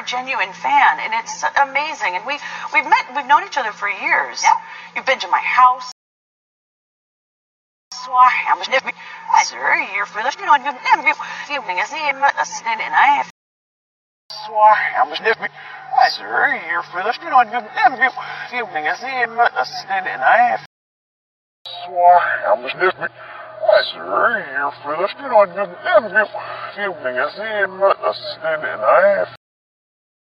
a genuine fan, and it's amazing. And we've known each other for years. Yeah. You've been to my house. Sir, you're for the evening as a stand and I have. Sir, you're for the evening as a stand and I have. Sir, you're for the evening as a stand and I have.